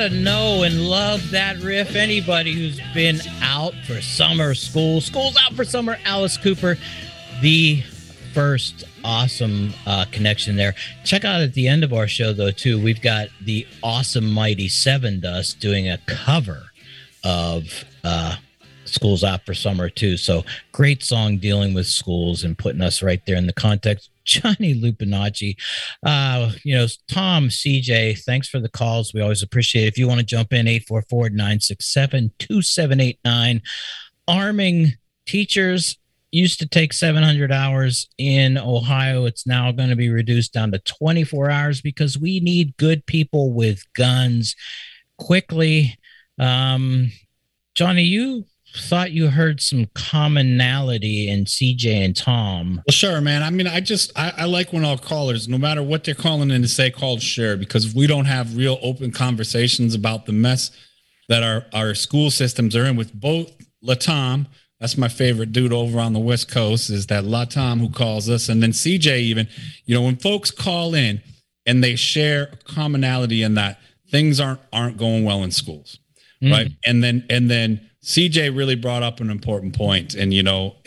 gotta know and love that riff. Anybody who's been out for summer, school's out for summer. Alice Cooper, the first awesome connection there. Check out at the end of our show, though, too, we've got the awesome Mighty Seven Dust doing a cover of School's Out for Summer, too. So great song dealing with schools and putting us right there in the context. Johnny Lupinacci, Tom, CJ, thanks for the calls. We always appreciate it. If you want to jump in, 844-967-2789. Arming teachers used to take 700 hours in Ohio. It's now going to be reduced down to 24 hours because we need good people with guns quickly. Johnny, you thought you heard some commonality in CJ and Tom. Well, sure, man. I mean, I like when all callers, no matter what they're calling in to say, called share, because we don't have real open conversations about the mess that our school systems are in with both Latom. That's my favorite dude over on the West Coast, is that Latom who calls us. And then CJ even, when folks call in and they share a commonality in that things aren't going well in schools. Right. And then CJ really brought up an important point. And,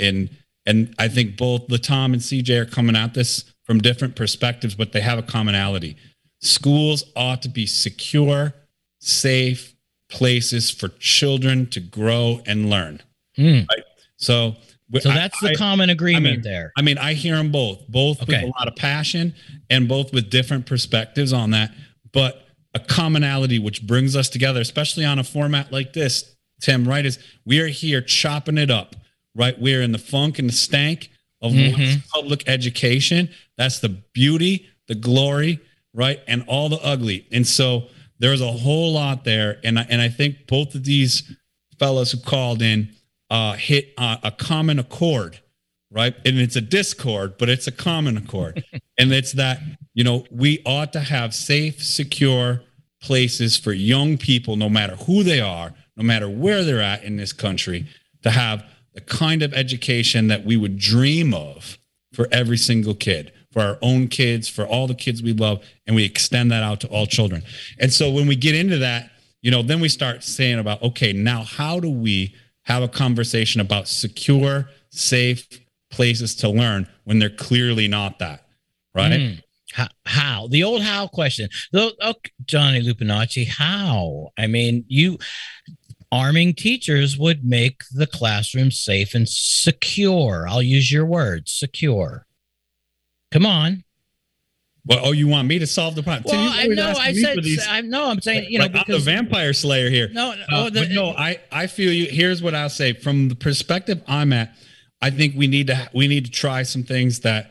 and I think both Latom and CJ are coming at this from different perspectives, but they have a commonality. Schools ought to be secure, safe places for children to grow and learn. Right? So that's the common agreement there. I mean, I hear them both okay, with a lot of passion and both with different perspectives on that, but a commonality which brings us together, especially on a format like this, Tim, right, is we are here chopping it up, right? We're in the funk and the stank of public education. That's the beauty, the glory, right? And all the ugly. And so there's a whole lot there. And I think both of these fellas who called in hit a common accord, right? And it's a discord, but it's a common accord. And it's that, we ought to have safe, secure places for young people, no matter who they are, no matter where they're at in this country, to have the kind of education that we would dream of for every single kid, for our own kids, for all the kids we love, and we extend that out to all children. And so when we get into that, then we start saying about, okay, now how do we have a conversation about secure, safe places to learn when they're clearly not that, right? How? The old how question. Johnny Lupinacci, how? I mean, arming teachers would make the classroom safe and secure. I'll use your words, secure. Come on. Well, you want me to solve the problem? Well, I'm saying, because I'm the vampire slayer here. I feel you. Here's what I'll say from the perspective I'm at. I think we need to try some things that,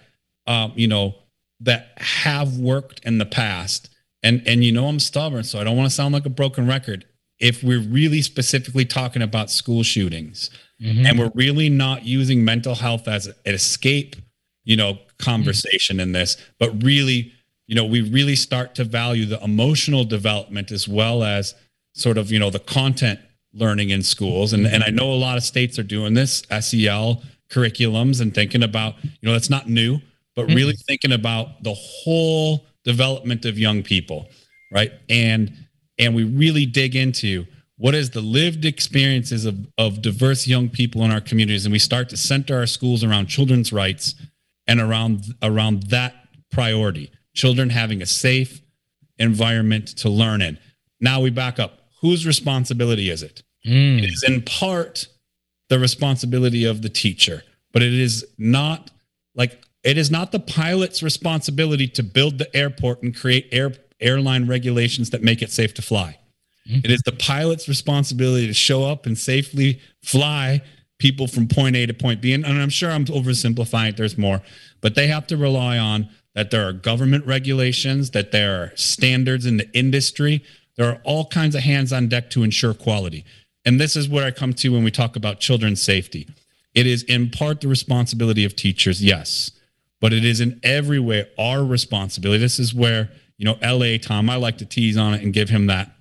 that have worked in the past. And I'm stubborn, so I don't want to sound like a broken record. If we're really specifically talking about school shootings and we're really not using mental health as an escape, conversation in this, but really, we really start to value the emotional development as well as sort of, the content learning in schools. And I know a lot of states are doing this, SEL curriculums, and thinking about, that's not new, but really thinking about the whole development of young people, right? And we really dig into what is the lived experiences of diverse young people in our communities. And we start to center our schools around children's rights and around that priority, children having a safe environment to learn in. Now we back up. Whose responsibility is it? It is in part the responsibility of the teacher, but it is not the pilot's responsibility to build the airport and create airline regulations that make it safe to fly. It is the pilot's responsibility to show up and safely fly people from point A to point B. And I'm sure I'm oversimplifying it. There's more, but they have to rely on that there are government regulations, that there are standards in the industry. There are all kinds of hands on deck to ensure quality. And this is where I come to when we talk about children's safety. It is in part the responsibility of teachers, yes, but it is in every way our responsibility. This is where, LA Tom, I like to tease on it and give him that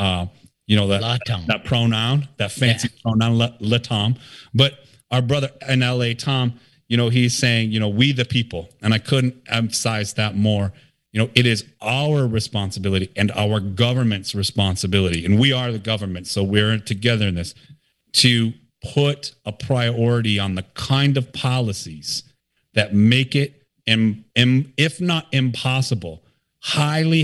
pronoun, that fancy pronoun, Latom. But our brother in LA Tom, he's saying, we the people. And I couldn't emphasize that more. it is our responsibility and our government's responsibility, and we are the government, so we're together in this, to put a priority on the kind of policies that make it, if not impossible, highly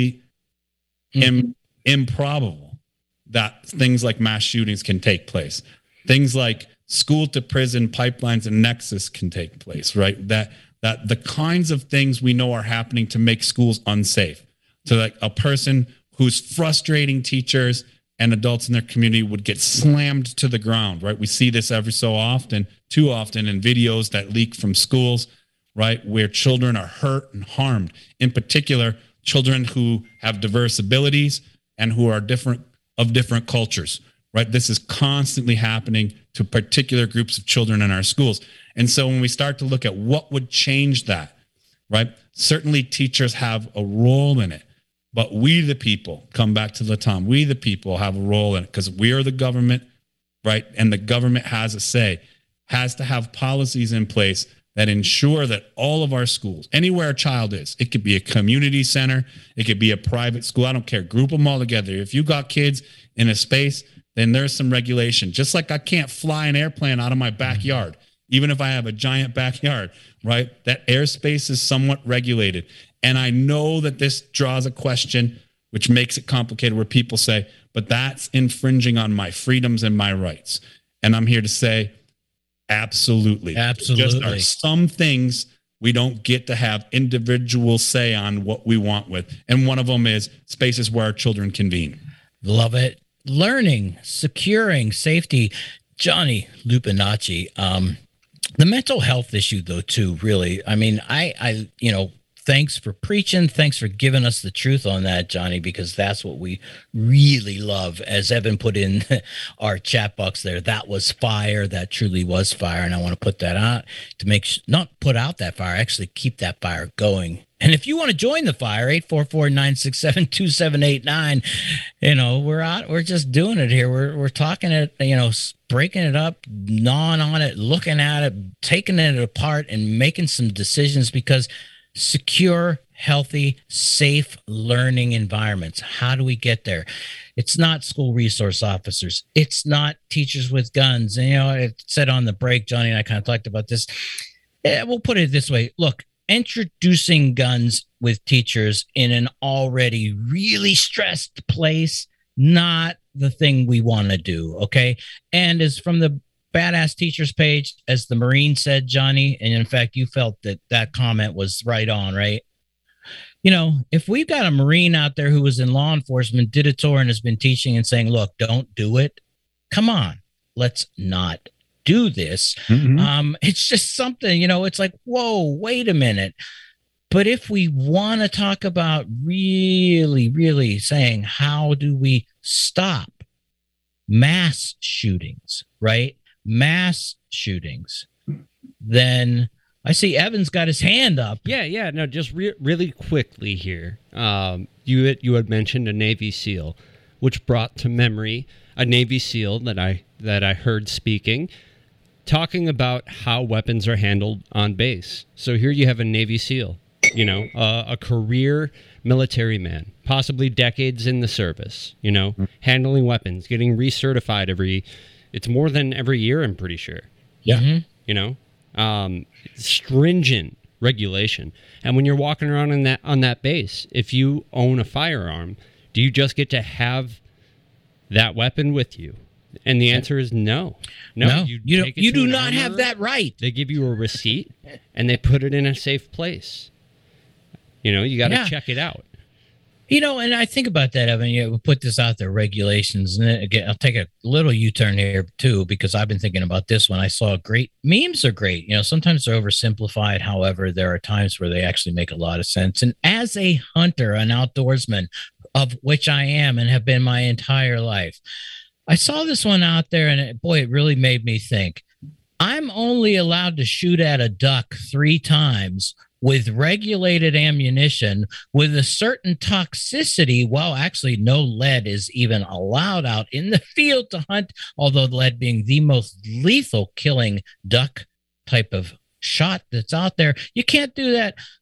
improbable that things like mass shootings can take place. Things like school to prison pipelines and nexus can take place, right? That the kinds of things we know are happening to make schools unsafe. So like a person who's frustrating teachers and adults in their community would get slammed to the ground, right? We see this every so often, too often, in videos that leak from schools, right? Where children are hurt and harmed. In particular, children who have diverse abilities and who are different cultures, right? This is constantly happening to particular groups of children in our schools. And so when we start to look at what would change that, right? Certainly teachers have a role in it, but we the people, come back to Latam, we the people have a role in it because we are the government, right? And the government has a say, has to have policies in place that ensure that all of our schools, anywhere a child is, it could be a community center, it could be a private school, I don't care, group them all together. If you got kids in a space, then there's some regulation. Just like I can't fly an airplane out of my backyard, even if I have a giant backyard, right? That airspace is somewhat regulated. And I know that this draws a question, which makes it complicated, where people say, but that's infringing on my freedoms and my rights. And I'm here to say, absolutely. Absolutely. Just are some things we don't get to have individual say on what we want with. And one of them is spaces where our children convene. Love it. Learning, securing, safety. Johnny Lupinacci, the mental health issue, though, too, really. I mean, I thanks for preaching. Thanks for giving us the truth on that, Johnny, because that's what we really love. As Evan put in our chat box there, that was fire. That truly was fire. And I want to put that out to not put out that fire, actually keep that fire going. And if you want to join the fire, 844-967-2789, we're just doing it here. We're talking it, breaking it up, gnawing on it, looking at it, taking it apart and making some decisions, because secure, healthy, safe learning environments. How do we get there? It's not school resource officers. It's not teachers with guns. And, I said on the break, Johnny and I kind of talked about this. We'll put it this way. Look, introducing guns with teachers in an already really stressed place, not the thing we want to do, okay? And as from the Badass Teachers page, as the Marine said, Johnny, and in fact, you felt that comment was right on, right? If we've got a Marine out there who was in law enforcement, did a tour and has been teaching and saying, look, don't do it. Come on, let's not do this. Mm-hmm. It's just something, it's like, whoa, wait a minute. But if we want to talk about really, really saying, how do we stop mass shootings, right? Mass shootings, then I see Evan's got his hand up. Yeah. No, just really quickly here. You had mentioned a Navy SEAL, which brought to memory a Navy SEAL that I heard speaking, talking about how weapons are handled on base. So here you have a Navy SEAL, a career military man, possibly decades in the service, handling weapons, getting recertified it's more than every year, I'm pretty sure. Yeah. Stringent regulation. And when you're walking around on that base, if you own a firearm, do you just get to have that weapon with you? And the answer is no. No, you do not have that right. They give you a receipt and they put it in a safe place. You got to check it out. And I think about that, Evan. We put this out there, regulations. And then again, I'll take a little U-turn here, too, because I've been thinking about this one. I saw memes are great. Sometimes they're oversimplified. However, there are times where they actually make a lot of sense. And as a hunter, an outdoorsman, of which I am and have been my entire life, I saw this one out there, and it really made me think. I'm only allowed to shoot at a duck 3 times with regulated ammunition with a certain toxicity. Well, actually, no lead is even allowed out in the field to hunt, although lead being the most lethal killing duck type of shot that's out there. You can't do that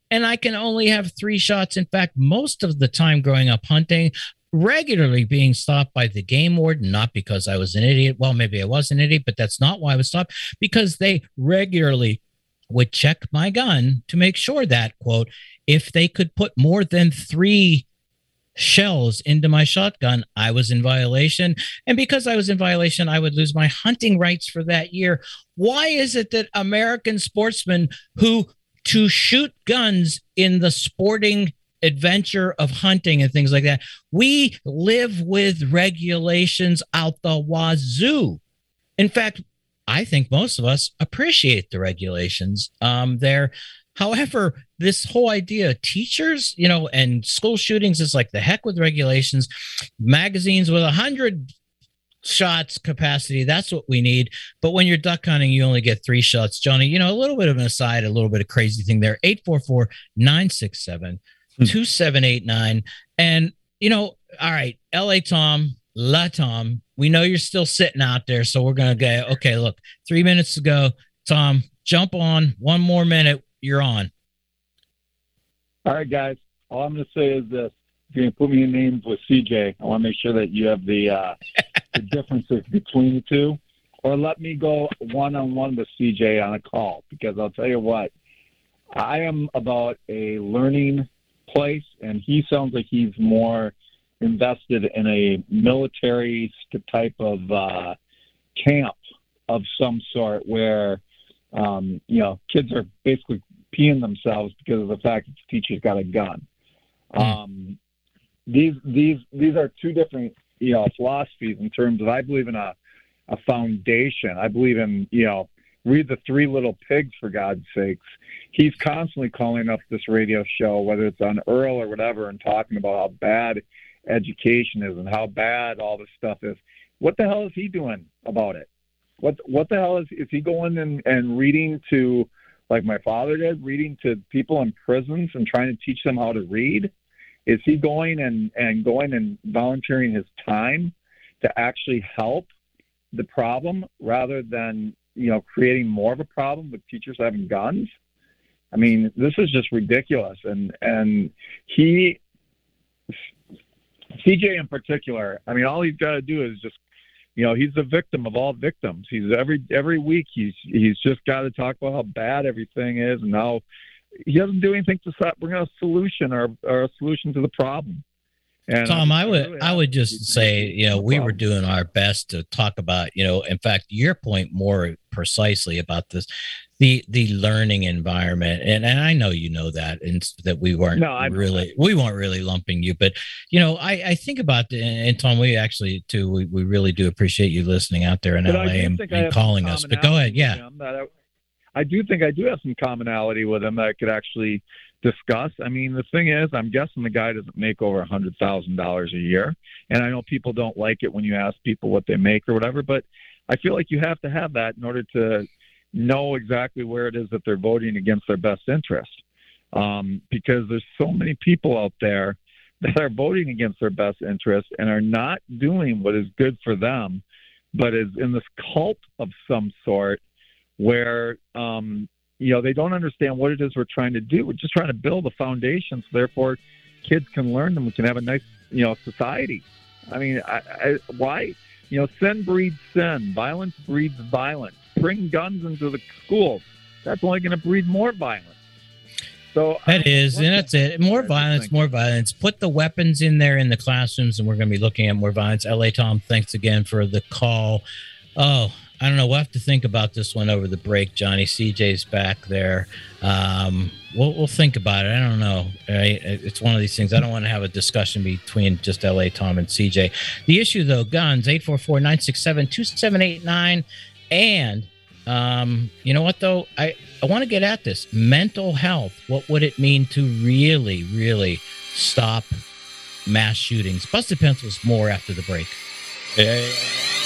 and I can only have 3 shots. In fact, most of the time growing up hunting, regularly being stopped by the game warden, not because I was an idiot. Well, maybe I was an idiot, but that's not why I was stopped, because they regularly would check my gun to make sure that, quote, if they could put more than 3 shells into my shotgun, I was in violation. And because I was in violation, I would lose my hunting rights for that year. Why is it that American sportsmen who to shoot guns in the sporting adventure of hunting and things like that, we live with regulations out the wazoo? In fact, I think most of us appreciate the regulations there. However, this whole idea of teachers, and school shootings is like the heck with regulations. Magazines with 100 shots capacity, that's what we need. But when you're duck hunting, you only get 3 shots. Johnny, a little bit of an aside, a little bit of crazy thing there. 844-967-2789. And, all right, LA Tom, La Tom, we know you're still sitting out there. So we're going to go, okay, look, 3 minutes to go. Tom, jump on 1 more minute. You're on. All right, guys. All I'm going to say is this. If you're going to put me in names with CJ, I want to make sure that you have the differences between the two. Or let me go one-on-one with CJ on a call. Because I'll tell you what, I am about a learning place, and he sounds like he's more invested in a military type of camp of some sort where, kids are basically peeing themselves because of the fact that the teacher's got a gun. These are 2 different, philosophies in terms of, I believe in a foundation. I believe in, read the 3 Little Pigs, for God's sakes. He's constantly calling up this radio show, whether it's on Earl or whatever, and talking about how bad education is and how bad all this stuff is. What the hell is he doing about it? What the hell is he going and reading to, like my father did, reading to people in prisons and trying to teach them how to read? Is he going and volunteering his time to actually help the problem rather than, creating more of a problem with teachers having guns? I mean, this is just ridiculous. And CJ in particular, I mean, all he's got to do is just, he's the victim of all victims. He's every week he's just got to talk about how bad everything is, and how he doesn't do anything to bring a solution or a solution to the problem. And Tom, I would just say, we were doing our best to talk about, in fact, your point more precisely about this, the learning environment. And I know that, and that we weren't really lumping you, but I think about and Tom, we actually too, we really do appreciate you listening out there in LA and calling us. But go ahead, yeah. I do think I do have some commonality with him that I could actually discuss. I mean, the thing is, I'm guessing the guy doesn't make over $100,000 a year, and I know people don't like it when you ask people what they make or whatever, but I feel like you have to have that in order to know exactly where it is that they're voting against their best interest, because there's so many people out there that are voting against their best interest and are not doing what is good for them, but is in this cult of some sort where they don't understand what it is we're trying to do. We're just trying to build a foundation, so therefore kids can learn and we can have a nice, society. I mean, why? Sin breeds sin. Violence breeds violence. Bring guns into the schools. That's only going to breed more violence. So that is, and that's it. More violence, more violence. Put the weapons in there in the classrooms, and we're going to be looking at more violence. LA Tom, thanks again for the call. Oh, I don't know. We'll have to think about this one over the break, Johnny. CJ's back there. We'll think about it. I don't know. Right? It's one of these things. I don't want to have a discussion between just LA Tom and CJ. The issue, though, guns, 844-967-2789. And you know what, though? I want to get at this. Mental health. What would it mean to really, really stop mass shootings? Busted Pencils, more after the break. Yeah.